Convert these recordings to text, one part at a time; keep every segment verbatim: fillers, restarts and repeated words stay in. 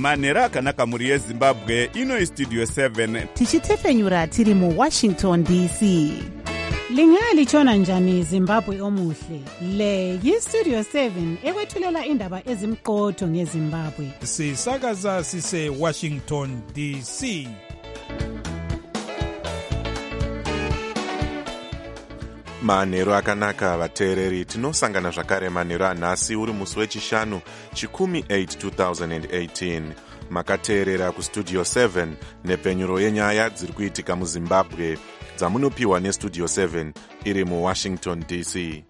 manheru akanaka mhuri yezimbabwe. Ino istudio seven tichitefenyura tiri muwashington D C. Lingalitshona njani Zimbabwe omuhle? Le yistudio seven ekwethulela indaba ezimqotho ngeZimbabwe. Sisakaza sise Washington D C. Manheru akanaka vateereri, tinosangana zvakare manheru anhasi uri musi wechishanu chikumi eight two thousand eighteen. Makateerera kustudio seven nepfenyuro yenyaya dziri kuitika muZimbabwe dzamunopiwa nestudio seven iri muWashington D C.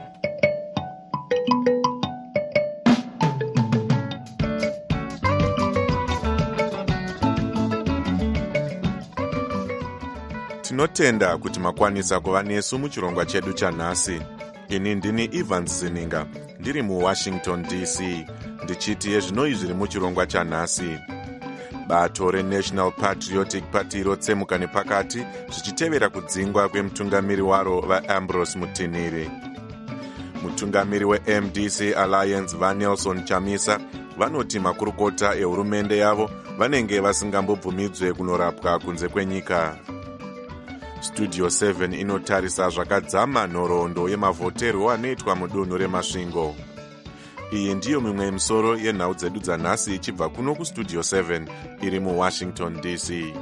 Tinotenda kuti makwanisa kuva nesu muchirongwa chedu chanhasi. Ini ndini Evans Zininga, ndiri muWashington D C, ndichiti yezvinoi zviri muchirongwa chanhasi. Bato reNational Patriotic Party rotsemuka nepakati zvichitevera kudzingwa kwemutungamiri waro vaAmbrose Mutiniri. Mutungamiri weM D C Alliance vaNelson Chamisa vanoti makurukota ehurumende yavo vanenge vasingambobvumidzwe kunorapwa kunze kwenyika. Studio seven inotarisa zvakadzama nhoroondo yemavhoterwo anoitwa mudunhu remasvingo. Iyi ndiyo mimwe yemisoro yenhau dzedu dzanhasi ichibva kuno kustudio seven iri muWashington D C.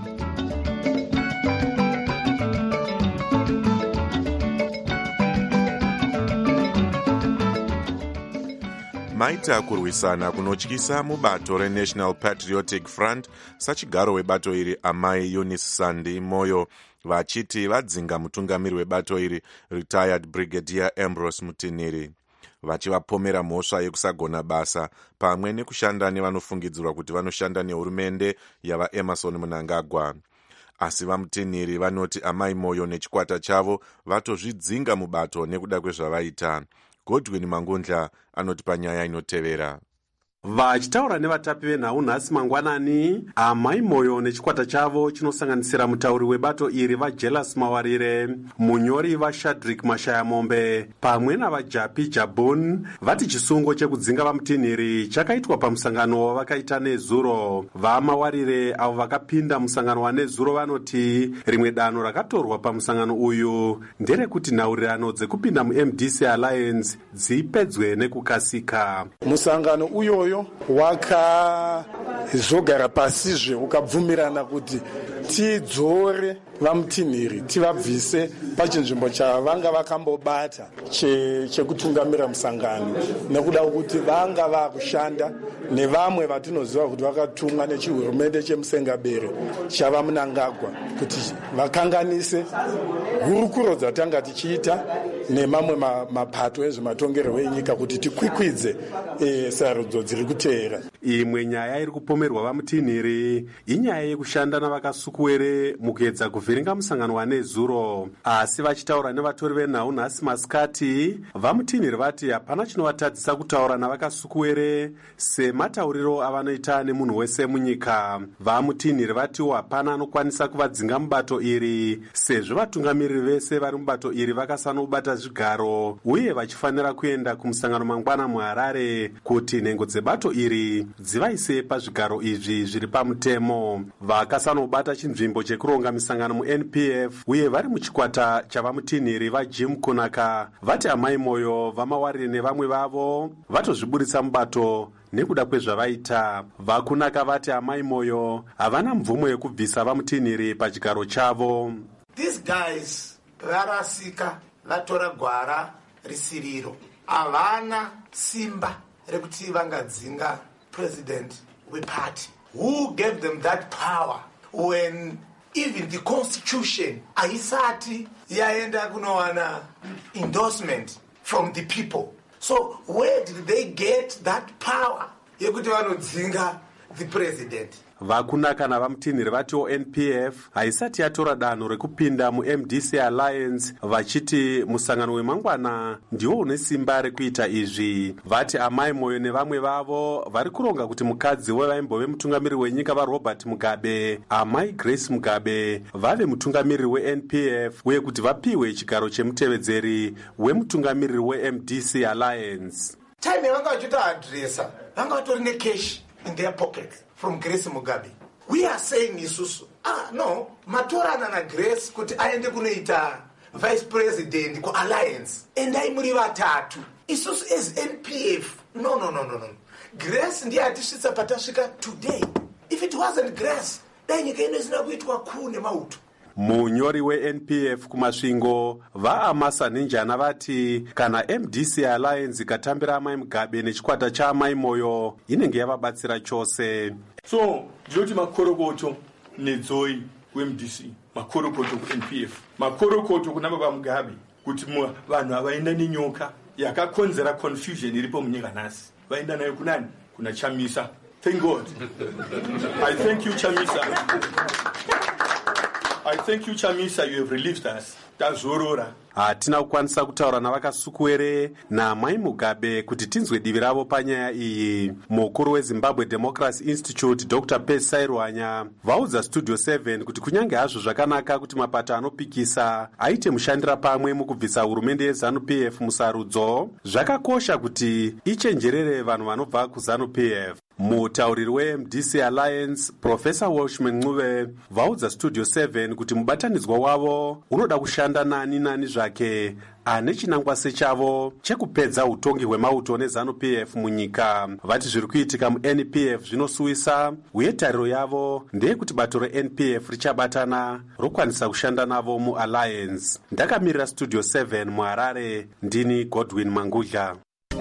Maita kurwisana kunotyisa mubato reNational Patriotic Front sachigaro webato iri amai Eunice Sandi Moyo vachiti vadzinga mutungamiri webato iri retired Brigadier Ambrose Mutiniri, vachivapomera mhosva yekusagona basa pamwe nekushanda nevanofungidzirwa kuti vanoshanda nehurumende yavaEmerson Mnangagwa. Asi vaMutiniri vanoti amai Moyo nechikwata chavo vatozvidzinga mubato nekuda kwezvavaita. Godwin Mangundla anoti panyaya inotevera. Vachitaura nevatapi venhau nhasi mangwanani, amai Moyo nechikwata chavo chinosanganisira mutauri webato iri vaJelas Mawarire, munyori vaShadrick Mashayamombe pamwe navaJapi Jabun vati chisungo chekudzinga vaMutiniri chakaitwa pamusangano wavakaita nezuro. VaMawarire avo vakapinda musangano wanezuro vanoti rimwe danho rakatorwa pamusangano uyu nderekuti nhaurirano dzekupinda muM D C Alliance dzipedzwe nekukasika. Musangano uyoyo wakazogara pasizve ukabvumirana kuti tidzore vaMutiniri tivabvise pachinzvimbo chavanga vakambobata chekutungamira musangano, nekuda kuti vanga vakushanda nevamwe vatinoziva kuti vakatumwa nechihurumende chemusengabere chava Mnangagwa kuti vakanganise hurukuro dzatanga tichiita nemamwe mapato ezvematongerwo enyika kuti tikwikwidze e, sarudzo dziri kuteera. Imwe nyaya iri kupomerwa vaMutiniri inyaya yekushanda navakasukuwere mukuedza kuvhiringa musangano wanezuro. Asi vachitaura nevatori venhau nhasi masikati, vaMutiniri vati hapana chinovatadzisa kutaura navakasukuwere sematauriro avanoita nemunhu wese munyika. VaMutiniri vatiwo hapana anokwanisa kuvadzinga mubato iri sezvo vatungamiriri vese vari mubato iri vakasanobata zvigaro uye vachifanira kuenda kumusangano mangwana muHarare kuti nhengo dzebato iri dzivaise pazvigaro izvi zviri pamutemo. Vakasanobata chinzvimbo chekuronga misangano muN P F uye vari muchikwata chavaMutiniri vaJim Kunaka vati amai Moyo, vaMawarire nevamwe vavo vatozviburitsa mubato nekuda kwezvavaita. VaKunaka vati amai Moyo havana mvumo yekubvisa vaMutiniri pachigaro chavo. These guys varasika vatora gwara risiriro, havana simba rekuti vangadzinga president weparty. Who gave them that power when even the constitution haisati yaenda kunowana endorsement from the people? So where did they get that power yekuti vanodzinga the president? VaKunaka navaMutiniri vatiwo N P F haisati yatora danho rekupinda muM D C Alliance, vachiti musangano wemangwana ndiwo une simba rekuita izvi. Vati amai Moyo nevamwe vavo vari kuronga kuti mukadzi wevaimbove mutungamiri wenyika vaRobert Mugabe, amai Grace Mugabe, vave mutungamiriri weN P F uye kuti vapiwe chigaro chemutevedzeri wemutungamiriri weM D C Alliance. Time yavanga vachita adresa vanga vatori nekeshi in their pockets from Grace Mugabe. We are saying isusu, ah no, matorana na Grace kuti aende kunoita vice president ku alliance and aimuri vatatu. Isusu is N P F. No, no, no, no, no. Grace ndiye atisvitsa patasvika today. If it wasn't Grace, dai nyika ino isina kuitwa kune mauto. Munyori we-N P F kumasvingo vaamasa nenjana vati kana M D C Alliance ikatambira Amai Mugabe nechikwata chaamai Moyo inenge yavabatsira chose. So ndinoti makorokoto nedzoi ku-M D C, makorokoto ku-N P F, makorokoto kuna baba Mugabe kuti vanhu havaenda nenyoka yakakonzera confusion iripo munyika nhasi. Vaenda nayo kunani? Kuna Chamisa. Thank God. I thank you, Chamisa. I thank you, Chamisa, you have relieved us. Tazorora. Hatina kukwanisa kutaura navakasukuwere naamai Mugabe kuti tinzwe divi ravo panyaya iyi. Mukuru weZimbabwe Democracy Institute Doctor Percy Sairwanya vaudza Studio seven kuti kunyange hazvo zvakanaka kuti mapato anopikisa aite mushandira pamwe mukubvisa hurumende yeZanu P F musarudzo, zvakakosha kuti ichenjerere vanhu vanobva kuZanu P F. Mutauriri we-M D C Alliance Professor Welshman Ncube vaudza Studio seven kuti mubatanidzwa wavo unoda kushanda nani nani zvake ane chinangwa sechavo chekupedza utongi hwemauto neZanu P F munyika. Vati zviri kuitika mu-N P F zvinosuwisa uye tariro yavo ndeyekuti bato re-N P F richabatana rokwanisa kushanda navo mu-Alliance. Ndakamirira Studio seven muHarare, ndini Godwin Mangudla.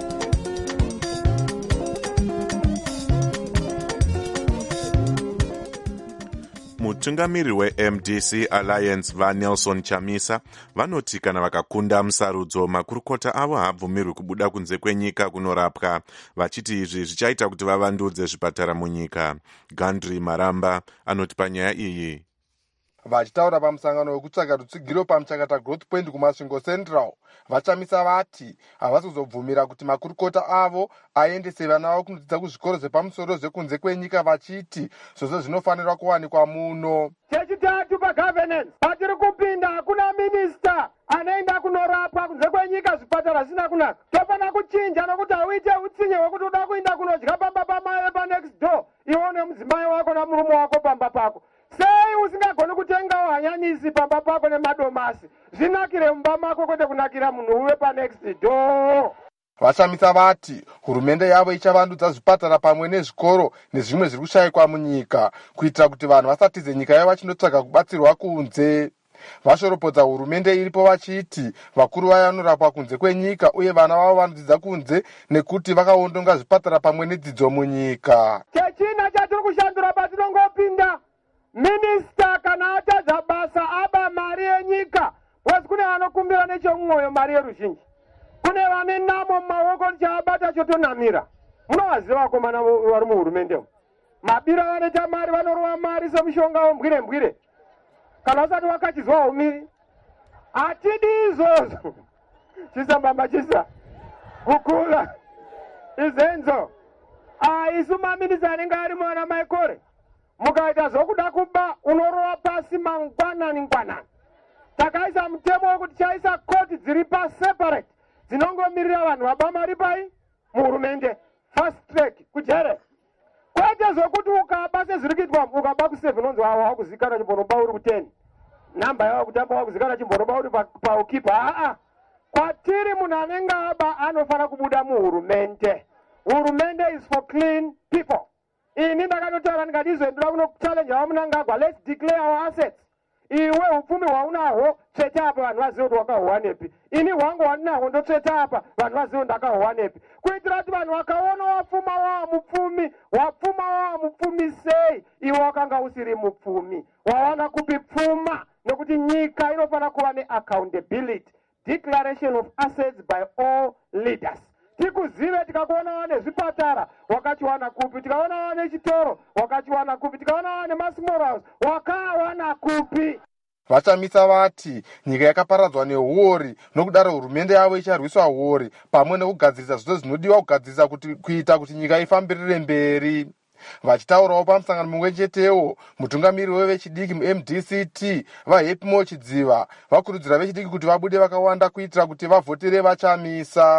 Mutungamiri we-M D C Alliance vaNelson Chamisa vanoti kana vakakunda musarudzo makurukota avo haabvumirwi kubuda kunze kwenyika kunorapwa, vachiti izvi zvichaita kuti vavandudze zvipatara munyika. Gandri Maramba anoti panyaya iyi. Vachitaura pamusangano wekutsvaga rutsigiro pamuchakata Growth Point kumasvingo Central, vaChamisa vati havasi kuzobvumira kuti makurukota avo aendese vana vavo kunodzidza kuzvikoro zvepamusoro zvekunze kwenyika, vachiti zvose zvinofanirwa kuwanikwa muno. Chechitatu pagovernance, patiri kupinda hakuna minista anoenda kunorapwa kunze kwenyika, zvipatara zvisina kunaka. Tofana kuchinja nokuti hauite utsinye hwekuti uda kuenda kunodya pamba pamai panext door iwo nemudzimai wako namurume wako pamba pako. Sei usingagoni kutengawo hanyanisi pamba pako nemadomasi? Zvinakire mumba mako kwete kunakira munhu uwe panext door. VaChamisa vati hurumende yavo ichavandudza zvipatara pamwe nezvikoro nezvimwe zviri kushayikwa munyika kuitira kuti vanhu vasatize nyika yavo vachinotsvaga kubatsirwa kunze. Vashoropodza hurumende iripo vachiti vakuru vaya vanorapwa kunze kwenyika uye vana vavo vanodzidza kunze nekuti vakaondonga zvipatara pamwe nedzidzo munyika. Chechina chatiri kushandura patinongopinda, minista kana atadza basa aba mari yenyika, wasi kune anokumbira nechemwoyo mari yeruzhinji. Kune vane namo mumaoko chaabata chotonamira. Munovaziva vakomana vari muhurumende umu. Mabira vanoita mari vanorova mari semushonga wombwire mbwire. Kana usati wakachizwa umiri. Hatidi izvozvo. Chisa mbamba chisa. Kukula. Izenzo. Ah, isu maminista anenge ari mwana maikore. Mukaita zvokuda kuba unorova pasi mangwanani ngwanani. Takaisa mutemo wekuti chaisa koti dziri pa separate dzinongomirira vanhu vaba mari pai muhurumende, fast track kujere. Kwete zvokuti ukaba sezviri kuitwa ukaba kuseven unonzi wawa wakuzikana chimbonoba uri kuteni, namba yavo kutamba wakuzikana chimbonoba uri paukipa. Aa, kwatiri munhu anenge aba anofana kubuda muhurumende. Hurumende is for clean people. Ini ndakanotaura ndikati izoendera kuno challenge vamunangagwa, let's declare our assets. Iwe upfumi hwaunahwo tsveta apa vanhu vazive kuti wakahowa nepi. Ini hwangu hwandinahwo ndotsveta apa vanhu vazive ndakahowa nepi. Kuitira kuti vanhu vakaona wapfuma wava mupfumi, wapfuma wava mupfumi sei iwe wakanga usiri mupfumi, wawana kupi pfuma, nekuti nyika inofana kuva ne-accountability, declaration of assets by all leaders. Tikuzive tikakuona wane zvipatara wakachiwana kupi, tikaona wane chitoro wakachiwana kupi, tikaona wane masmall house wakawana kupi. VaChamisa vati nyika yakaparadzwa nehuori, nokudaro hurumende yavo icharwisa huori pamwe nekugadzirisa zvose zvinodiwa kugadzirisa kuti kuita kuti nyika ifambirire mberi. Vachitaurawo pamusangano mumwe chetewo, mutungamiri wevechidiki mu-M D C T vaHappy More Chidziva vakurudzira vechidiki kuti vabude vakawanda kuitira kuti vavhotere VaChamisa.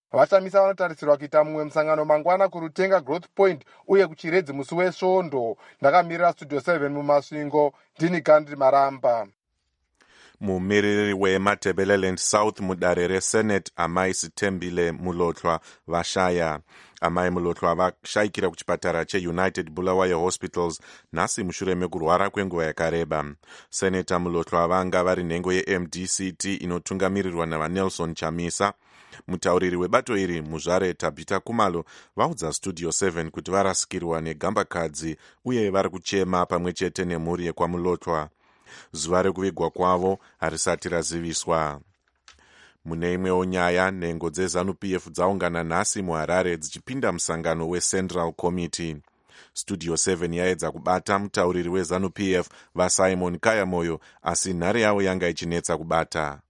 vachamisa vanotarisirwa kuita mumwe musangano mangwana kurutenga growth point uye kuchiredzi musi wesvondo. Ndakamirira studio seven mumasvingo, ndini Gandhi Maramba. mumiriri weMatabeleland South mudare resenate amai Sitembile Mulotlwa vashaya. Amai Mulotlwa vashayikira kuchipatara cheUnited Bulawayo Hospitals nhasi mushure mekurwara kwenguva yakareba. Seneta Mulotlwa vanga vari nhengo yeM D C T inotungamirirwa navaNelson Chamisa. Mutauriri webato iri muzvare Tabita Kumalo vaudza Studio seven kuti varasikirwa negambakadzi uye vari kuchema pamwe chete nemhuri yekwaMulotlwa. Zuva rekuvigwa kwavo harisati raziviswa. Mune imwewo nyaya, nhengo dzeZANU P F dzaungana nhasi muHarare dzichipinda musangano weCentral Committee. Studio seven yaedza kubata mutauriri weZANU P F vaSimon Kayamoyo, asi nhare yavo yanga ichinetsa kubata.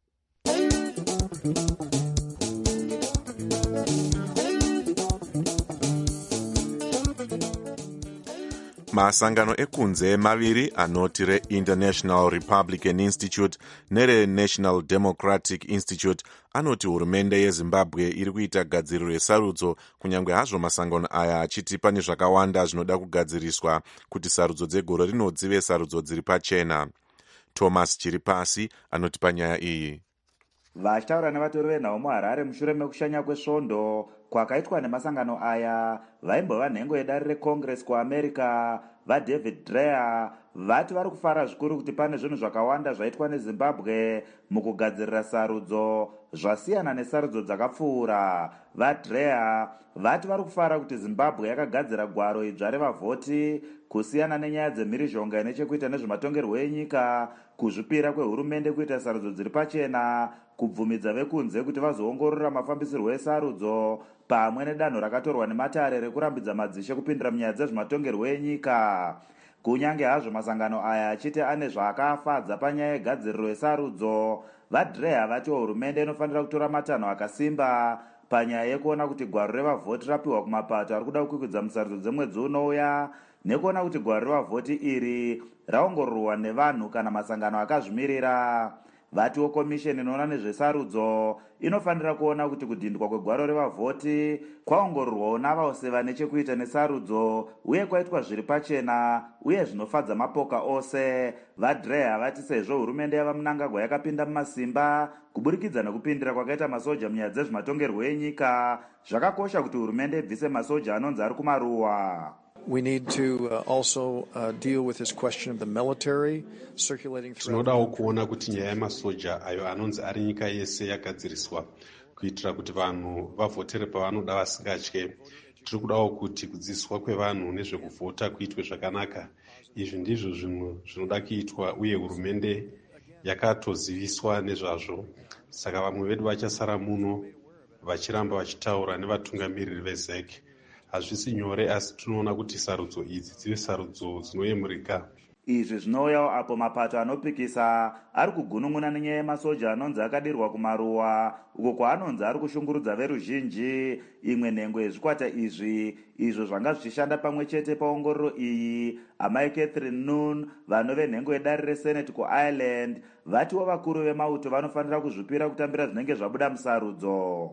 Masangano ekunze maviri anoti reInternational Republican Institute nereNational Democratic Institute anoti hurumende yeZimbabwe iri kuita gadziriro yesarudzo, kunyange hazvo masangano aya achiti pane zvakawanda zvinoda kugadziriswa kuti sarudzo dzegore rino dzive sarudzo dziri pachena. Thomas Chiripasi anoti panyaya iyi. Vachitaura nevatori venhau muHarare mushure mekushanya kwesvondo kwakaitwa nemasangano aya, vaimbova nhengo yedare reCongress kuAmerica vaDavid Dreyer vati vari kufara zvikuru kuti pane zvinhu zvakawanda zvaitwa neZimbabwe mukugadzirira sarudzo zvasiyana nesarudzo dzakapfuura. VaDreyer vati vari kufara kuti Zimbabwe yakagadzira gwaro idzva revavhoti kusiyana nenyaya dzemhirizhonga inechekuita nezvematongerwo enyika, kuzvipira kwehurumende kuita sarudzo dziri pachena, kubvumidza vekunze kuti vazoongorora mafambisirwo esarudzo, pamwe nedanho rakatorwa nematare rekurambidza madzishe kupindira munyaya dzezvematongerwo enyika. Kunyange hazvo masangano aya achiti ane zvaakafadza panyaya yegadziriro yesarudzo, vaDreyer vati hurumende inofanira kutora matanho akasimba panyaya yekuona kuti gwaro revavhoti rapiwa kumapato ari kuda kukwikudza musarudzo dzemwedzi unouya, nekuona kuti gwaro revavhoti iri raongororwa nevanhu kana masangano akazvimirira. Vatiwo komisheni inoona nezvesarudzo inofanira kuona kuti kudhindwa kwegwaro revavhoti kwaongororwawo navose vane chekuita nesarudzo uye kwaitwa zviri pachena uye zvinofadza mapoka ose. VaDreyer vati sezvo hurumende yava Mnangagwa yakapinda mumasimba kuburikidza nekupindira kwakaita masoja munyaya dzezvematongerwo enyika, zvakakosha kuti hurumende ibvise masoja anonzi ari kumaruwa. We need to uh, also uh, deal with this question of the military circulating throughout. Tinodawo kuona kuti nyaya yemasoja ayo anonzi ari nyika yese yagadziriswa kuitira kuti vanhu vavhotere pavanoda vasingatye. Tiri kudawo kuti kudzidziswa kwevanhu nezvekuvhota kuitwe zvakanaka. Izvi ndizvo zvinhu zvinoda kuitwa uye hurumende yakatoziviswa nezvazvo. Saka vamwe vedu vachasara muno vachiramba vachitaura nevatungamiriri veZ E C. Hazvisi nyore, asi tinoona kuti sarudzo idzi dzive sarudzo dzinoyemurika. Izvi zvinouyawo apo mapato anopikisa ari kugunun'una nenyaya yemasoja anonzi akadirwa kumaruwa, uko kwaanonzi ari kushungurudza veruzhinji. Imwe nhengo yezvikwata izvi izvo zvanga zvichishanda pamwe chete paongororo iyi, amai Catherine Noon, vanove nhengo yedare reSenate kuIreland, vatiwo vakuru vemauto vanofanira kuzvipira kutambira zvinenge zvabuda musarudzo.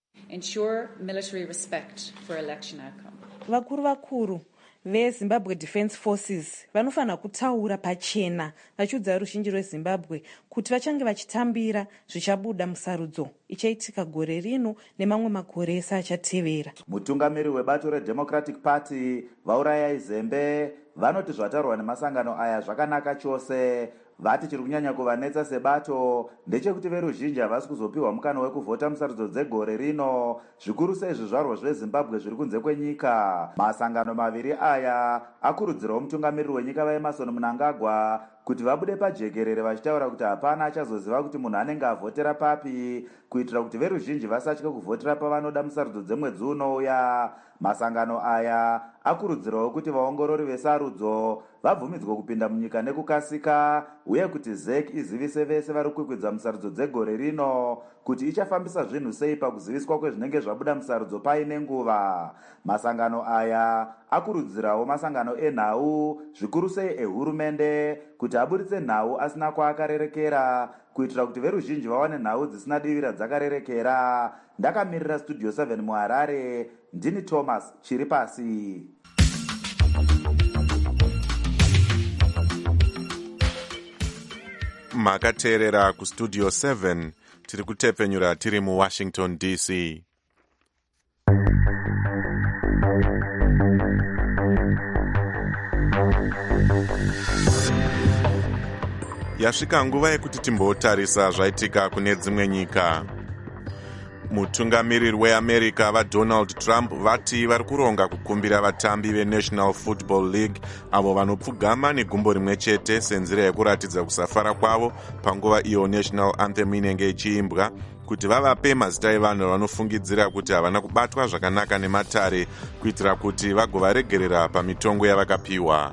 Ensure military respect for election outcome. Vakuru vakuru veZimbabwe Defence Forces vanofanira kutaura pachena vachiudza ruzhinji rweZimbabwe kuti vachange vachitambira zvichabuda musarudzo ichaitika gore rino nemamwe makore ese achatevera. Mutungamiri webato reDemocratic Party vaurayai Zembe vanoti zvataurwa nemasangano aya zvakanaka chose. Vati chiri kunyanya kuvanetsa sebato ndechekuti veruzhinji havasi kuzopiwa mukana wekuvhota musarudzo dzegore rino, zvikuru sei zvizvarwa zveZimbabwe zviri kunze kwenyika. Masangano maviri aya akurudzirawo mutungamiriri wenyika vaEmmerson Mnangagwa kuti vabude pajekerere vachitaura kuti hapana achazoziva kuti munhu anenge avhotera papi, kuitira kuti veruzhinji vasatye kuvhotera pavanoda musarudzo dzemwedzi unouya. Masangano aya akurudzirawo kuti vaongorori vesarudzo vabvumidzwe kupinda munyika nekukasika uye kuti Z E C izivise vese vari kwikwidza musarudzo dzegore rino kuti ichafambisa zvinhu sei pakuziviswa kwezvinenge zvabuda musarudzo paine nguva. Masangano aya akurudzirawo masangano enhau zvikuru sei ehurumende kuti aburitse nhau asina kwaakarerekera kuitira kuti veruzhinji vawane nhau dzisina divi radzakarerekera. Ndakamirira studio seven muHarare, ndini Thomas Chiripasi. Makateerera kustudio seven, tiri kutepfenyura tiri muWashington D C. Yasvika nguva yekuti timbotarisa zvaitika kune dzimwe nyika. Mutungamiriri weAmerica vaDonald Trump vati vari kuronga kukumbira vatambi veNational Football League avo vanopfugama negumbo rimwe chete senzira yekuratidza kusafara kwavo panguva iyo National Anthem inenge ichiimbwa, kuti vavape mazita evanhu vanofungidzira kuti havana kubatwa zvakanaka nematare kuitira kuti vagovaregerera pamitongo yavakapiwa.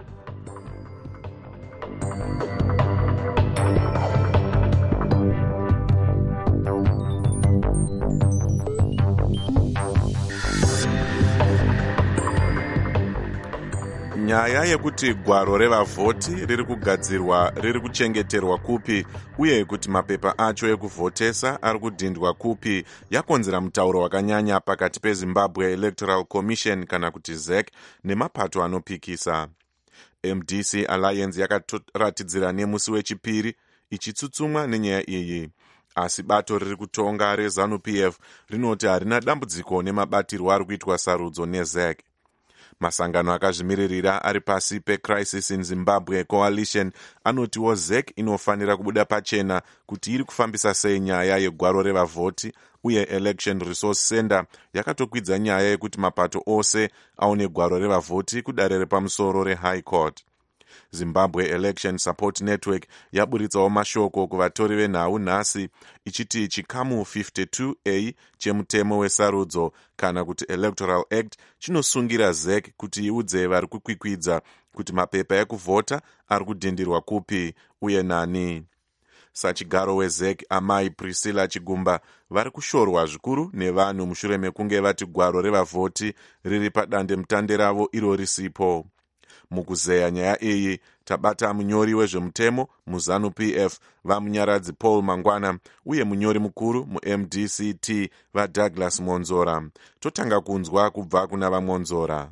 Nyaya yekuti gwaro revavhoti riri kugadzirwa riri kuchengeterwa kupi uye kuti mapepa acho ekuvhotesa ari kudhindwa kupi yakonzera mutauro wakanyanya pakati peZimbabwe Electoral Commission kana kuti Z E C nemapato anopikisa. M D C Alliance yakatoratidzira nemusi wechipiri ichitsutsumwa nenyaya iyi. Asi bato riri kutonga reZANU P F rinoti harina dambudziko nemabatirwo ari kuitwa sarudzo neZ E C. Masangano akazvimiririra ari pasi peCrisis in Zimbabwe Coalition anotiwo Z E C inofanira kubuda pachena kuti iri kufambisa sei nyaya yegwaro revavhoti, uye Election Resource Center yakatokwidza nyaya yekuti mapato ose aone gwaro revavhoti kudare repamusoro reHigh Court. Zimbabwe Election Support Network yaburitsawo mashoko kuvatori venhau nhasi ichiti chikamu fifty-two A chemutemo wesarudzo kana kuti Electoral Act chinosungira Z E C kuti iudze vari kukwikwidza kuti mapepa ekuvhota ari kudhindirwa kupi uye nani. Sachigaro weZ E C amai Priscilla Chigumba vari kushorwa zvikuru nevanhu mushure mekunge vati gwaro revavhoti riri padande mutande ravo iro risipo. Mukuzeya nyaya iyi tabata munyori wezvemutemo muZANU P F vamunyaradzi Paul Mangwana uye munyori mukuru muM D C T vaDouglas Monzora. Totanga kunzwa kubva kuna vaMonzora.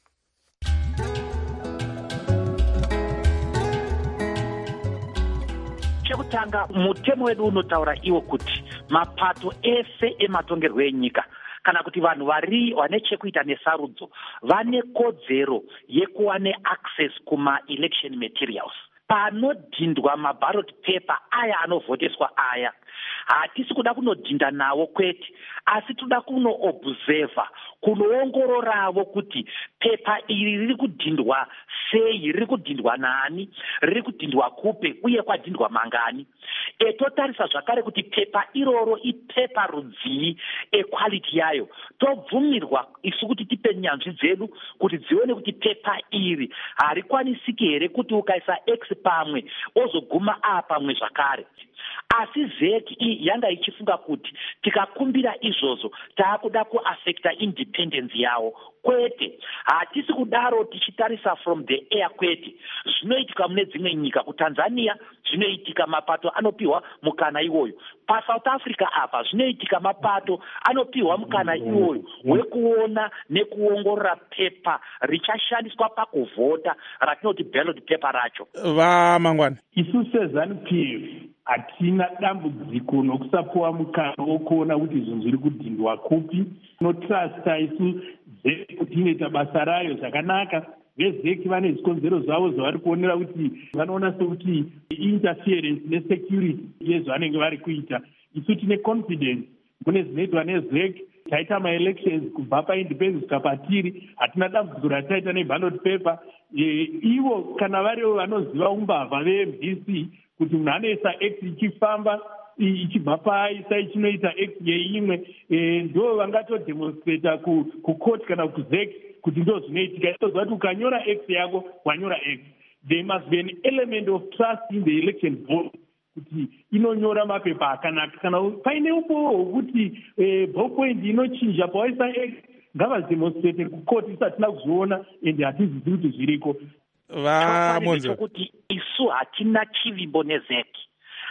Chekutanga, mutemo wedu unotaura iwo kuti mapato ese ematongerwo enyika kana kuti vanhu vari vane chekuita nesarudzo vane kodzero yekuva neaccess kuma-election materials. Panodhindwa maballot paper aya anovhoteswa aya, hatisi kuda kunodhinda nawo kwete, asi toda kunoobhuzevha, kunoongororavo kuti pepa iri riri kudhindwa sei, riri kudhindwa nani, riri kudhindwa kupe uye kwadhindwa mangani. E totarisa zvakare kuti pepa iroro ipepa rudzii equality yayo. Tobvumirwa isu kuti tipe nyanzvi dzedu kuti dzione kuti pepa iri harikwanisiki here kuti ukaisa X pamwe ozoguma A pamwe zvakare. Asi Z E C yanga ichifunga kuti tikakumbira izvozvo taakuda kuaffecta independence yawo. Kwete, hatisi kudaro tichitarisa from the air kwete. Zvinoitika mune dzimwe nyika, kuTanzania zvinoitika mapato anopiwa mukana iwoyo. PaSouth Africa apa zvinoitika mapato anopiwa mukana iwoyo wekuona nekuongorora pepa richashandiswa pakuvhota ratinoti ballot paper racho. Va Mangwana. Isu seZANU P F hatina dambudziko nokusapuwa mukana wokuona kuti izvo zviri kudhindwa kupi. Tinotrasta isu Z E C kuti inoita basa rayo zvakanaka. VeZ E C vane zvikonzero zvavo zvavari kuonera kuti vanoona sekuti interference nesecurity yezvanenge vari kuita. Isu tine confidence mune zvinoitwa neZ E C. Taita ma-elections kubva paindependence kapatiri, hatina dambudziko rataita neballot paper. E, ivo kana varivo vanoziva umbavha veM D C kuti munhu anoisa X ichifamba ichibva paaisa ichinoita X yeimwe, e, ndo vangatodhemonstrata kucourt kana kuZ E C kuti ndo zvinoitika. Itoziva kuti ukanyora X yako wanyora X. There must be an element of trust in the election vote kuti inonyora mapepa akanaka. Kana paine upo hwokuti e, ballpoint inochinja pawaisa X, ngavademonstrate kucourt isatina kuzviona ende hatizivi kuti zviriko. Va Monzo kuti isu hatina chivimbo neZ E C.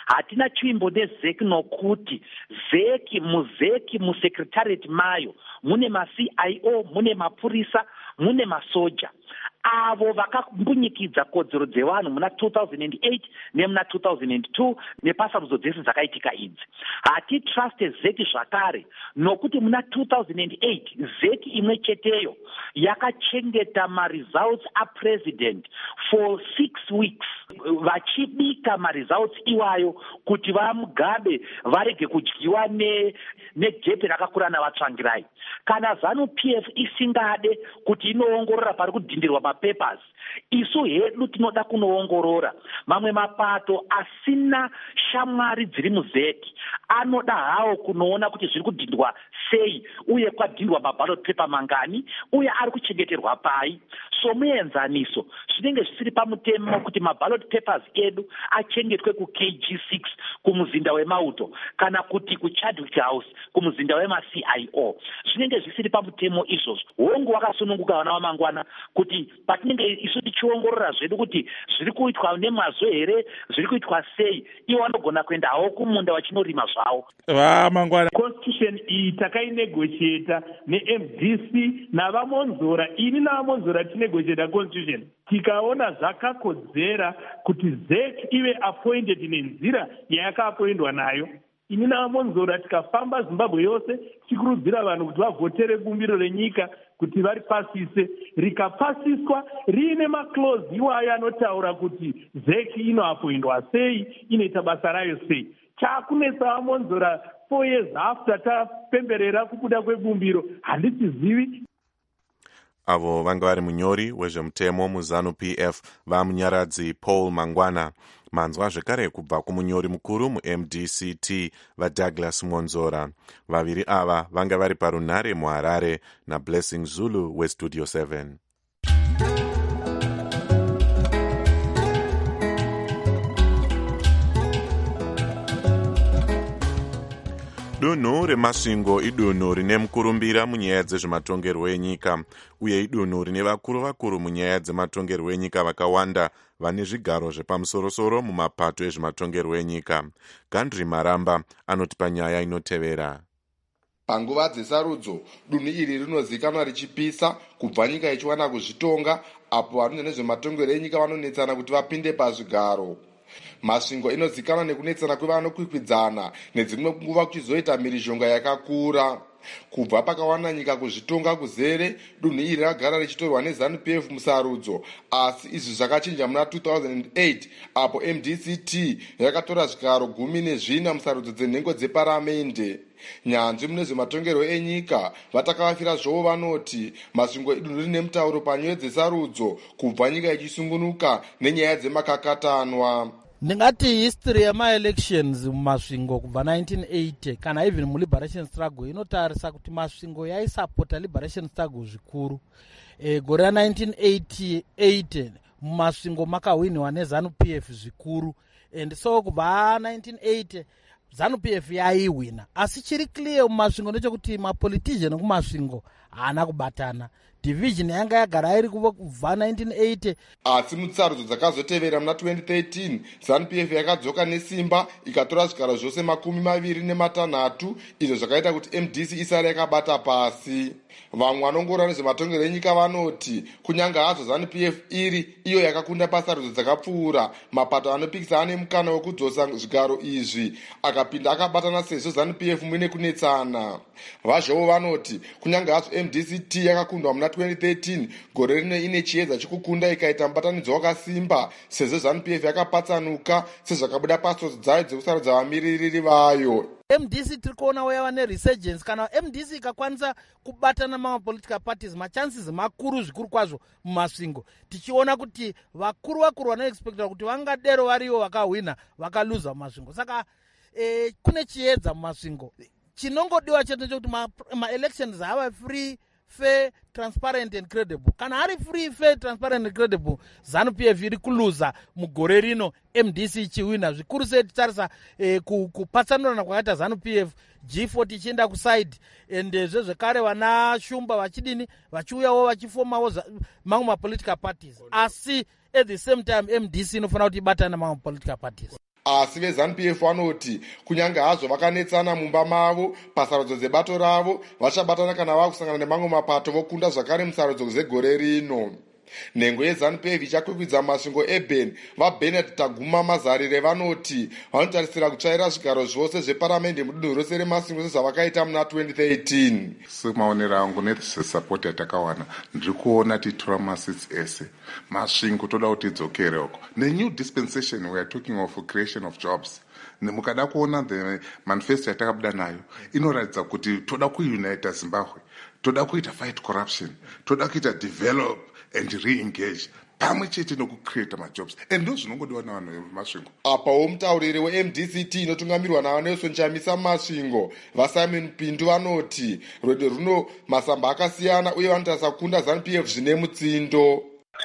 hatina chimbo nezeki nokuti zeki muzeki musecretariat mayo mune ma-C I O, mune mapurisa, mune masoja avo vakambunyikidza kodzero dzevanhu muna two thousand eight nemuna two thousand two nepasarudzo dzese dzakaitika idzi. Hatitruste zeki zvakare nokuti muna two thousand eight zeki imwe cheteyo yakachengeta maresults apresident for six weeks vachibika maresults iwayo kuti vamugabe varege kudyiwa nejepe rakakura navatsvangirai. Kana ZANU P F isingade kuti inoongorora pari kudhindirwa mapapers, isu hedu tinoda kunoongorora. Mamwe mapato asina shamwari dziri muzeki anoda hawo kunoona kuti zviri kudhindwa sei uye kwadhindwa maballot paper mangani uye ari kuchengeterwa pai. So muenzaniso zvinenge zvisiri pamutemo kuti maballot papers edu achengetwe ku K G six kumuzinda wemauto kana kuti ku Chadwick House kumuzinda wema-C I O. Zvinenge zvisiri pamutemo izvozvo. Hongu wakasununguka vana vamangwana kuti patinenge isu tichiongorora zvedu kuti zviri kuitwa nemazvo here, zviri kuitwa sei, iwo vanogona kuenda hawo kumunda vachinorima zvavo. Vamangwana constitution iyi takainegotiata ne-M D C navamonzora, ini navamonzora tinegotiata constitution tikaona zvakakodzera kuti zeki ive appointed nenzira yayakaapoindwa nayo. Ini navamonzora tikafamba Zimbabwe yose tichikurudzira vanhu kuti vavhotere bumbiro renyika kuti varipasise, rikapasiswa riine maclose iwayo anotaura kuti zeki inoapoindwa sei, inoita basa rayo sei. Chakunetsa vamonzora four years after tapemberera kubuda kwebumbiro handitizivi. Avo vanga vari munyori wezvemutemo muZANU P F vamunyaradzi Paul Mangwana. Manzwa zvekare kubva kumunyori mukuru mu-M D C T vaDouglas Monzora. Vaviri ava vanga vari parunhare muHarare naBlessing Zulu weStudio seven. Dunhu remasvingo idunhu rine mukurumbira munyaya dzezvematongerwo enyika uye idunhu rine vakuru vakuru munyaya dzematongerwo enyika vakawanda vane zvigaro zvepamusorosoro mumapato ezvematongerwo enyika. Gandri Maramba anoti panyaya inotevera. Panguva dzesarudzo, dunhu iri rinozikanwa richipisa kubva nyika ichiwana kuzvitonga, apo vanoita nezvematongerwo enyika vanonetsana kuti vapinde pazvigaro. Masvingo inozikanwa nekunetsana kwevanokwikwidzana nedzimwe nguva kuchizoita mhirizhonga yakakura. Kubva pakawana nyika kuzvitonga kuzere, dunhu iri ragara richitorwa neZANU P F musarudzo, asi izvi zvakachinja muna two thousand eight apo M D C T yakatora zvigaro gumi nezvina musarudzo dzenhengo dzeparamende. Nyanzvi mune zvematongerwo enyika vatakavafira zvovo vanoti masvingo idunhu rine mutauro panyaya dzesarudzo kubva nyika ichisungunuka nenyaya dzemakakatanwa. Ndingati history yema-elections mumasvingo kubva nineteen eighty kana even mu-liberation struggle inotarisa kuti masvingo yaisapota liberation struggle zvikuru. E, gore ra nineteen eighty-eight mumasvingo makahwinwa neZANU P F zvikuru, and so kubva nineteen eighty ZANU P F yaihwina. Asi chiri clear mumasvingo ndechekuti mapolitician kumasvingo haana kubatana. Division yanga yagara iri kubva nineteen eighty. Asi mutsarudzo dzakazotevera muna twenty thirteen ZANU P F yakadzoka nesimba ikatora zvigaro zvose makumi maviri nematanhatu, izvo zvakaita kuti M D C isare yakabata pasi. Vamwe vanongorora nezvematongerwo enyika vanoti kunyange hazvo ZANU P F iri iyo yakakunda pasarudzo dzakapfuura, mapato anopikisana nemukana wekudzosa zvigaro izvi akapinda akabatana sezvo ZANU P F muine kunetsana. Vazvovo vanoti kunyange hazvo M D C T yakakundwa muna twenty thirteen, gore rino ine chiedza chekukunda ikaita mubatanidzo wakasimba sezvo ZANU P F yakapatsanuka sezvakabuda pasitotsi dzayo dzekusarudza vamiririri vayo. M D C tiri kuona yava neresurgence. Kana M D C ikakwanisa kubatana mamapolitical parties, machances makuru zvikuru kwazvo mumasvingo. Tichiona kuti vakuru vakuru vanoexpecta kuti vangadero varivo vakahwina vakaluza mumasvingo. Saka eh, kune chiedza mumasvingo. Chinongodiwa chete chekuti ma-elections ma hava free, fair, transparent and credible. Kana hari free, fair, transparent and credible, ZANU P F iri kuluza mugore rino, M D C ichiwina. Zvikuru sei titarisa eh, kupatsanurana kwakaita ZANU P F, G forty ichienda kuside, ende zvezvekare vana Shumba vachidini vachiuyawo vachifomawo mamwe ma political parties. Asi at the same time M D C inofanira kuti ibatana mamwe political parties. asi vezanup f vanoti kunyange hazvo vakanetsana mumba mavo pasarudzo dzebato ravo vachabatana kana vava kusangana nemamwe mapato vokunda zvakare musarudzo dzegore rino. Nhengo yezanup f ichakwikwidza masvingo eben vaBernard Taguma Mazarire vanoti vanotarisira kutsvaira zvigaro zvose zveparamende mudunhu rose remasvingo sezvavakaita muna twenty thirteen. semaonero angu nezvesapoti yatakawana ndiri kuona titora masits ese masvingo toda kuti idzokere uko. The new dispensation we are talking of creation of jobs. Mukada kuona the manifesto yatakabuda nayo inoratidza kuti toda kuunita Zimbabwe, toda kuita fight corruption, toda kuita develop and re-engage pamwe chete nokucreata majobs and ndo zvinongodiwa navanhu vemasvingo. Apawo mutauriri we-M D C T inotungamirwa navanelson chamisa masvingo vasimon pindu vanoti rwendo runo masamba akasiyana uye vanotarisa kukunda zanup f zvine mutsindo.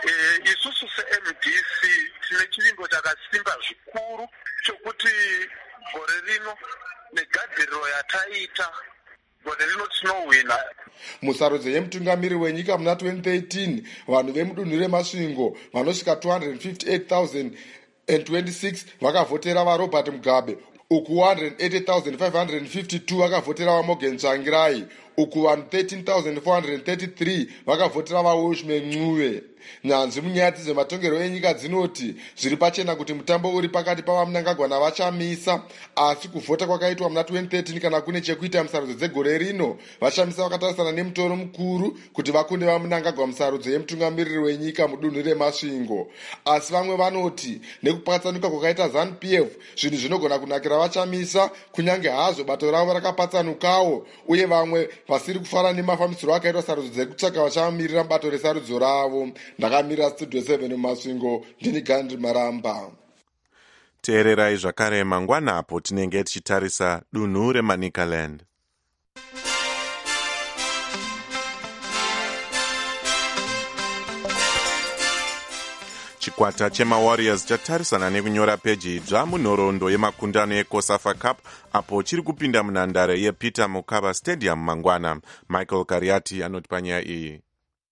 isusu se-M D C tine chivimbo chakasimba zvikuru chokuti gore rino negadziriro yataita gore rino tinowina. Musarudzo yemutungamiri wenyika muna twenty thirteen vanhu vemudunhu remasvingo vanosvika two hundred fifty-eight thousand twenty-six vakavhotera vaRobert Mugabe, uku one hundred eighty thousand five hundred fifty-two vakavhotera vaMorgan Tsvangirai, uku vanhu thirteen thousand four hundred thirty-three vakavhotera vaWilshman Ncube. Nyanzvi munyaya dzematongerwo enyika dzinoti zviri pachena kuti mutambo uri pakati pavaMnangagwa navachamisa, asi kuvhota kwakaitwa muna twenty thirteen kana kune chekuita musarudzo dzegore rino vachamisa vakatarisana nemutoro mukuru kuti vakunde vaMnangagwa musarudzo yemutungamiriri wenyika mudunhu remasvingo. Asi vamwe vanoti nekupatsanuka kwakaita zanup f zvinhu zvinogona kunakira vachamisa kunyange hazvo bato ravo rakapatsanukawo, uye vamwe vasiri kufara nemafambisiro akaitwa sarudzo dzekutsvaka vachamirira mubato resarudzo ravo. Ndakamira studio seven mumasvingo ndini Gandhi Maramba. Teererai zvakare mangwana apo tinenge tichitarisa dunhu reManicaland. Chikwata chemaWarriors chatarisana nekunyora peji idzva munhoroondo yemakundano eCOSAFA Cup apo chiri kupinda munhandare yePeter Mokaba Stadium mangwana. Michael Kariati anoti panyaya iyi.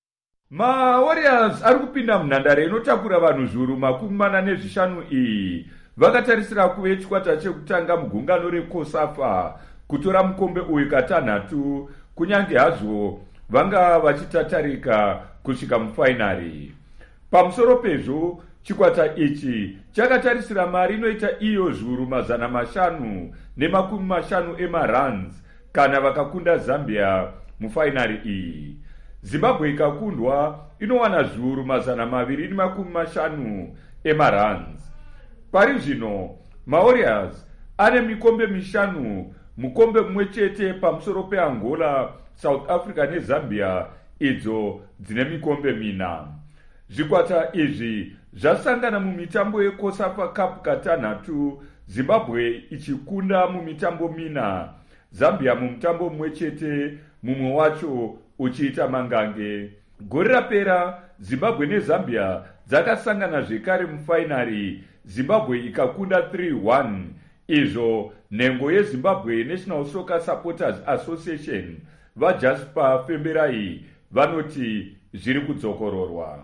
MaWarriors ari kupinda munhandare inotakura vanhu zviuru makumi mana nezvishanu iyi vakatarisira kuve chikwata chekutanga mugungano reCOSAFA kutora mukombe uyu katanhatu, kunyange hazvo vanga vachitatarika kusvika mufainari. Pamusoro pezvo chikwata ichi chakatarisira mari inoita iyo zviuru mazana mashanu nemakumi mashanu emarands kana vakakunda Zambia mufainari iyi. Zimbabwe ikakundwa inowana zviuru mazana maviri nemakumi mashanu emarands. Pari zvino maWarriors ane mikombe mishanu, mukombe mumwe chete pamusoro peAngola, South Africa neZambia idzo dzine mikombe mina. Zvikwata izvi zvasangana mumitambo yeCOSAFA Cup katanhatu, Zimbabwe ichikunda mumitambo mina, Zambia mumutambo mumwe chete, mumwe wacho uchiita mangange. Gore rapera Zimbabwe neZambia dzakasangana zvekare mufainari, Zimbabwe ikakunda three one. Izvo nhengo yeZimbabwe National Soccer Supporters Association vaJasper Femberai vanoti zviri kudzokororwa.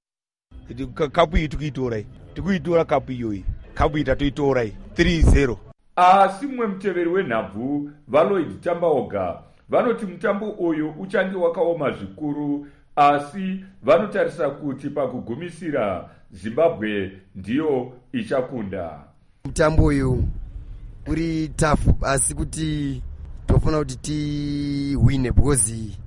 Kapu iyi tikuitorai, tikuitora kapu iyoyi, kapu iyi tatoitorai three zero. Asi mumwe muteveri wenhabvu vaLloyd Tambaoga vanoti mutambo uyu uchange wakaoma zvikuru, asi vanotarisa kuti pakugumisira Zimbabwe ndiyo ichakunda. Mutambo uyu uri tafu, asi kuti tofuna kuti tiwine because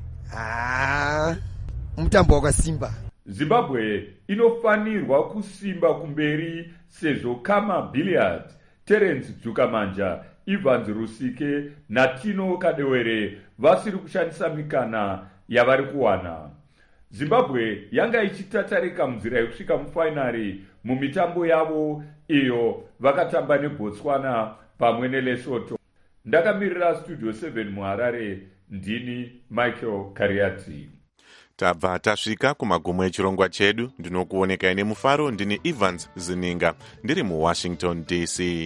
ah mutambo wakasimba. Zimbabwe inofanirwa kusimba kumberi sezvo Kama Billiard, Terence Dzukamanja, Evans Rusike naTino Kadewere vasiri kushandisa mikana yavari kuwana. Zimbabwe yanga ichitatarika munzira yekusvika mufainari mumitambo yavo iyo vakatamba neBotswana pamwe neLesotho. Ndakamirira Studio seven muHarare, ndini Michael Kariati. Tabva tasvika kumagumo echirongwa chedu. Ndinokuonekai nemufaro. Ndini Evans Zininga ndiri muWashington D C.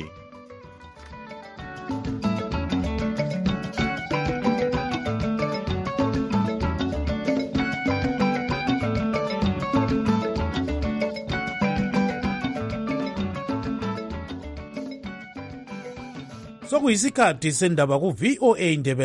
sokuyisikhathi sendaba ku-V O A Ndebele.